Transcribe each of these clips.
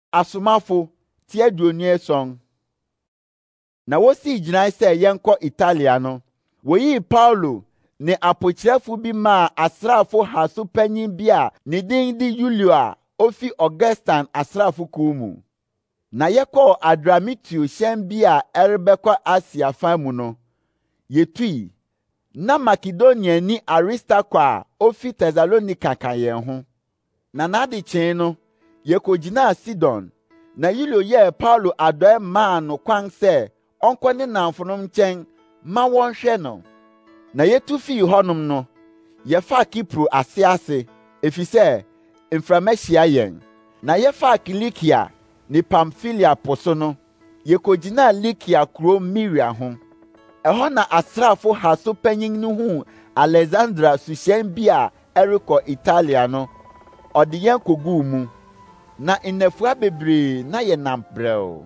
asomafo ti aduonu eson. Na wosi gyinae sɛ yɛnkɔ Italia no, woyi Paulo ne apokyerɛfo bi ma asraafo haso panyin bi a ne din di Julio a ofi Augustan asraafo kuw mu. Na yɛkɔɔ Adramitio hyɛn bi a ɛrebɛkɔ Asia fan mu no, yɛtui. Na Makedonia ni Aristarko a ofi Tesalonika ka yɛn ho. Na n'adekyee no, yɛkɔgyinaa Sidon. Na Julio yɛɛ Paulo adɔe maa no kwan sɛ ɔnkɔ ne nnamfonom nkyɛn ma wɔnhwɛ no. Na yɛtu fii hɔnom no, yɛfaa Kipro ase, efisɛ mframa hyia yɛn. Na yɛfaa Kilikia ne Pamfilia po so no, yɛkɔgyinaa Likia kuro Miria ho. Ɛhɔ na asraafo haso panyin no hu Alexandra suhyɛn bi a ɛrekɔ Italia no, ɔde yɛn koguu mu. Na nnafua bebree na yɛnam brɛw.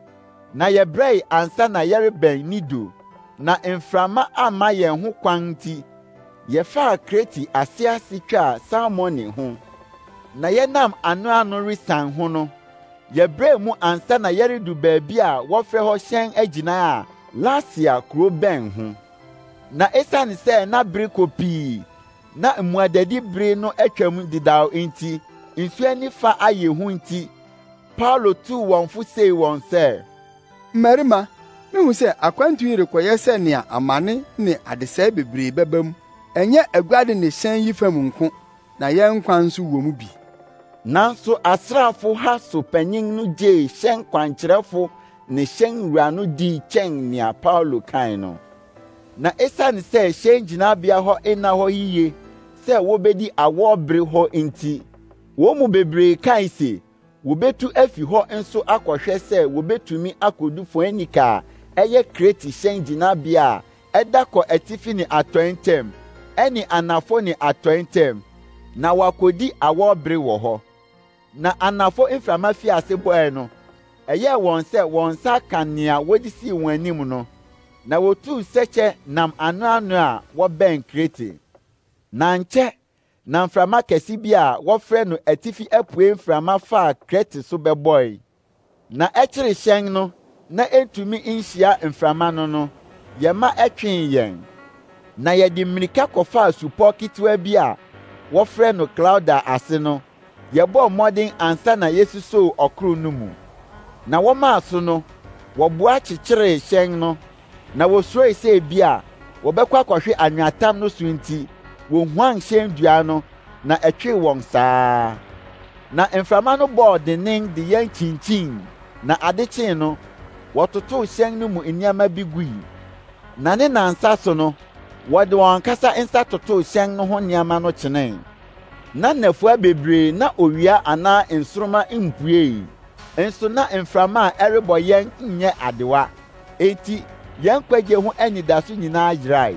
Na yɛbrɛe ansa na yɛrebɛn Nido. Na mframa amma yɛn ho kwan nti, yɛfaa Kreti ase twaa Salmone ho. Na yɛnam ano resan ho no, yɛbrɛɛ mu ansa na yɛredu baabi a wɔfrɛ hɔ hyɛn agyinae a Lasia kuro bɛn ho. Na esiane sɛ na bere kɔ pii, na mmuadadi bere no atwam dedaw nti, nsu ani fa ayɛ hu nti, Paulo tuu wɔn fo sei wɔn sɛ, mmarima, mihu sɛ akwantu yi rekɔyɛ sɛ nea amane ne adesɛe bebree bɛba mu. Ɛnyɛ aguade ne hyɛn yi fam nko, na yɛn nkwa nso wɔ mu bi. Nanso asraafo haso panyin no gyee hyɛn kwankyerɛfo ne hyɛn wura no dii kyɛn nea Paulo kan no. Na esiane sɛ hyɛn gyinabea hɔ nna hɔ yiye sɛ wobedi awɔbere hɔ nti, wɔn mu bebree kae se wobetu afi hɔ nso akɔhwɛ sɛ wobetumi akodu Foenika a ɛyɛ Kreti hyɛn gyinabea a ɛda kɔ atifi ne atɔe ntam, ɛne anafo ne atɔe ntam, na wakodi awɔbere wɔ hɔ. Na anafo mframa fi ase bɔe no, ɛyɛɛ wɔn sɛ wɔn nsa ka nea wɔde sii wɔn anim no, na wotuu sɛkyɛ nam ano a wɔbɛn Krete. Na nkyɛ, na mframa kɛse bi a wɔfrɛ no atifi apue mframa faa Krete so bɛbɔe. Na ɛkyere hyɛn no, na entumi nhyia mframa no, yɛma ɛtwee yɛn. Na yɛde mmirika kɔfaa supɔ ketewa bi a wɔfrɛ no Klauda ase no, yɛbɔɔ mmɔden ansa na yesusoo ɔkoro no mu. Na wɔmaa so no, wɔboa kyekyeree hyɛn no, na wosuroe sɛ bi a wɔbɛkɔ akɔhwe anweatam no so nti, wohuan hyɛn dua no, na ɛtwee wɔn saa. Na mframa no bɔɔ dennen de yɛn kyinkyin, na ade kyee no, wɔtotoo hyɛn no mu nneɛma bi gui. Na ne nansa so no, wɔde wɔn ankasa nsa totoo hyɛn no ho nneɛma no kyenee. Na nnafua bebree na owia anaa nsoroma mpuei, nso na mframa a ɛrebɔ yɛn nyɛ adewa. Enti yɛn kwagye ho anidaso nyinaa yerae.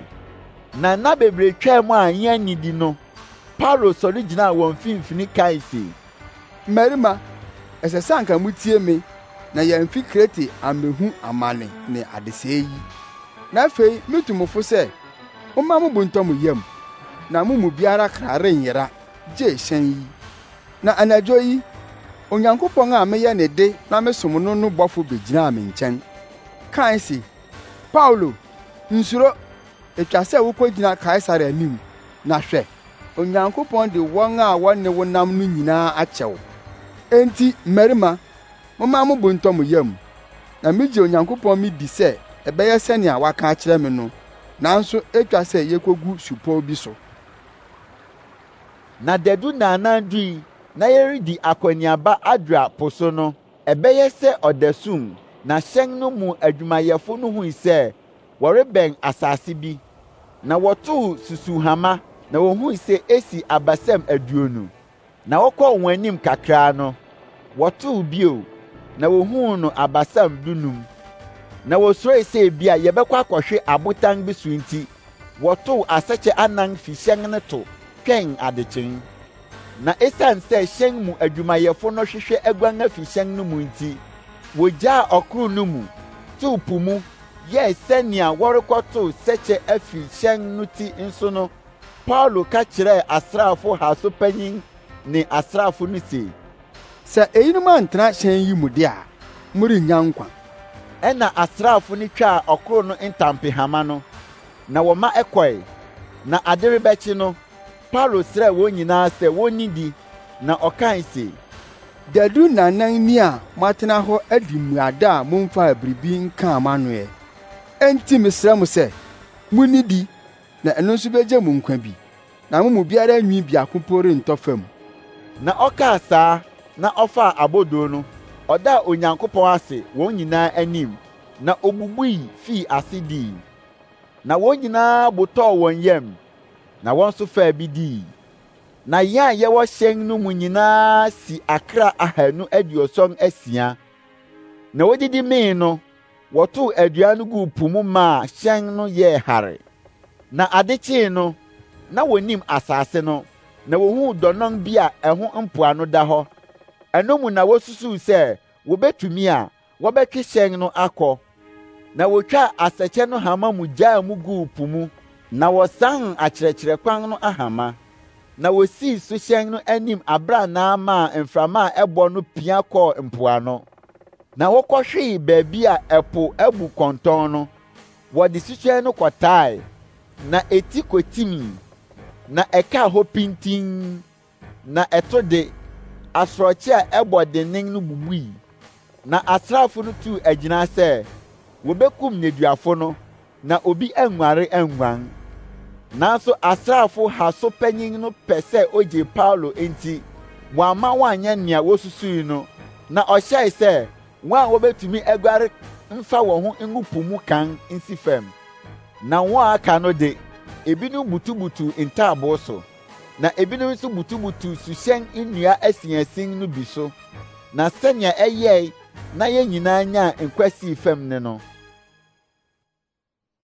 Na nna bebree twaa mu a yɛn nidi no, Paulo sɔre gyinaa wɔn mfimfini kae se, mmarima, ɛsɛ sɛ anka mutie me na yɛmfi Krete amehu amane ne adesɛe yi. Na afei mitu mo fo sɛ, momma mo bo ntɔ mo yam, na mo mu biara kra renyera, gye hyɛn yi. Na anadwo yi, Onyankopɔn a meyɛ ne de na mesom no bɔfo begyinaa me nkyɛn, kae se, Paulo, nsuro, etwa sɛ wukogyina Kaesare anim, na hwɛ, Onyankopɔn de wɔn a wɔne wo nam no nyinaa akyɛw. Enti mmarima, momma mo bo ntɔ mo yam, na migye Onyankopɔn mi di sɛ ɛbɛyɛ sɛnea waka akyerɛ me no, nanso etwa sɛ yekogu supɔw bi so. Na dadu naanan dui na yɛredi akɔneaba Adria po so no, ɛbɛyɛ sɛ ɔdasum, na hyɛn no mu adwumayɛfo no hui sɛ wɔrebɛn asase bi. Na wɔtoo susuhama, na wohui sɛ esi abasam 20. Na wɔkɔɔ wɔn anim kakraa no, wɔtoo bio, na wohuu no abasam 15. Na wosuroe sɛ bi a yɛbɛkɔ akɔhwe abotan bi so nti, wɔtoo asɛkyɛ 4 fi hyɛn no to, twɛn adekyee. Na esiane sɛ hyɛn mu adwumayɛfo no hwehwɛ aguan afi hyɛn no mu nti, wogyaa ɔkoro no mu, tew po mu, yɛɛ sɛnea wɔrekɔtoo sɛkyɛ afi hyɛn no ti nso no, Paulo ka kyerɛɛ asraafo haso panyin ne asraafo no se, Sɛ eyinom antena hyɛn yi mu de a, morennya nkwa. Ɛna asraafo no twaa ɔkoro no ntampehama no, na wɔma ɛkɔe. Na ade rebɛkye no, Paulo srɛɛ wɔn nyinaa sɛ wonnidi, na ɔkae se, Dadu nanan ni a moatena hɔ adi mmuada a momfaa biribi nkaa m'anoɛ. Enti mesrɛ mo sɛ, munnidi, na ɛno nso begye mo nkwa bi, na mo mu biara nwi biako po rentɔ fam. Na ɔkaa saa, na ɔfaa abodoo no, ɔdaa Onyankopɔn ase wɔn nyinaa anim, na obubui fii ase dii. Na wɔn nyinaa botɔɔ wɔn yam, na wɔn nso faa bi dii. Na yɛn a yɛwɔ hyɛn no mu nyinaa si akra 276. Na wodidi mee no, wɔtoo aduan no guu po mu maa hyɛn no yɛɛ hare. Na ade kyee no, na wonim asase no, na wohuu dɔnɔn bi a ɛho mpoano da hɔ. Ɛno mu na wosusuw sɛ wobetumi a wɔbɛtwe hyɛn no akɔ. Na wotwaa asɛkyɛ no hama mu gyaa mu guu po mu, na wɔsan akyerɛkyerɛ kwan no ahama. Na wosii so hyɛn no anim abrannaa maa mframa a ɛbɔ no pia kɔɔ mpoano. Na wɔkɔhwee baabi a ɛpo abu kɔntɔn no, wɔde suhyɛn no kɔtae, na eti kotimii, na ɛkaa hɔ pintin, na ɛto de, asorɔkye a ɛbɔ dennen no bubui. Na asraafo no tuu agyina sɛ wobekum nneduafo no, na obi anguare anguan. Nanso asraafo haso panyin no pɛ sɛ ogye Paulo enti wɔamma wɔanyɛ nea wosusui no, na ɔhyɛe sɛ wɔn a wobetumi aguare mfa wɔn ho ngu po mu kan nsi fam. Na wɔn a aka no de, ebinom butubutu ntaaboo so, na ebinom nso butubutu suhyɛn nnua asiasin no bi so. Na sɛnea ɛyɛe na yɛn nyinaa nyaa nkwa sii fam ne no,